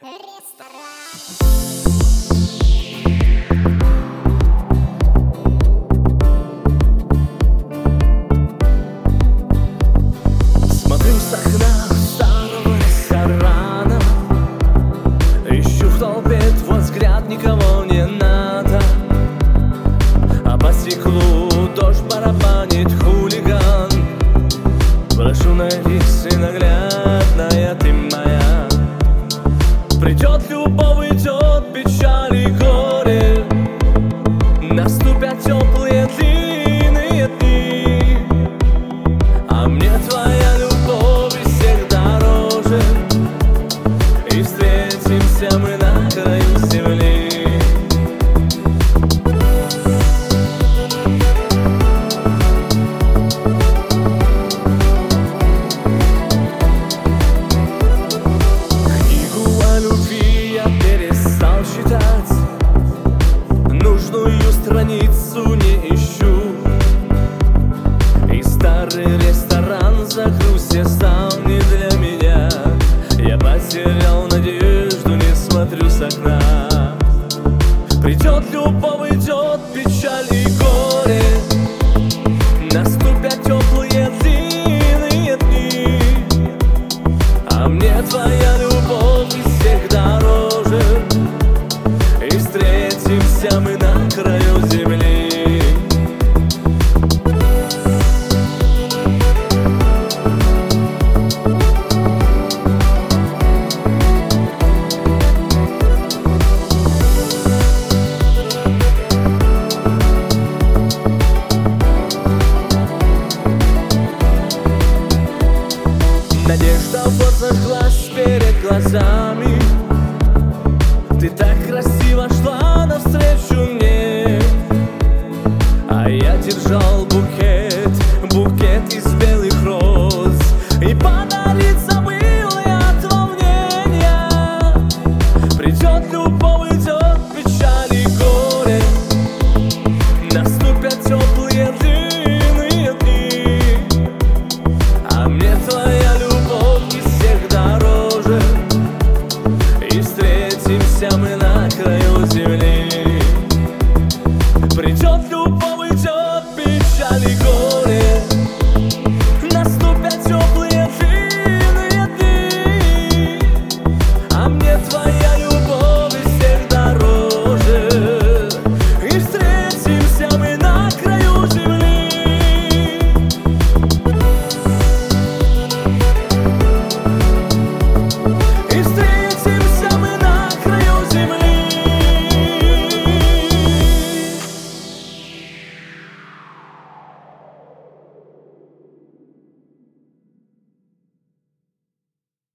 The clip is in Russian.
Смотрю с окна старого ресторана, ищу в толпе твой взгляд, никого не надо. А по стеклу дождь барабанит хулиган. Прошу, найдись, и наглядная ты моя. Придет любовь, идет печаль и горе. Наступят теплые длинные дни, а мне твоя любовь из всех дороже. И встретимся мы на краю земли. Страницу не ищу, и старый ресторан за грустью стал не для меня. Я потерял надежду, не смотрю с окна. Придет любовь, идет печаль и горе. Наступят теплые длинные дни, а мне твоя любовь из всех дороже. И встретимся мы на краю земли. Надежда вот зажглась перед глазами.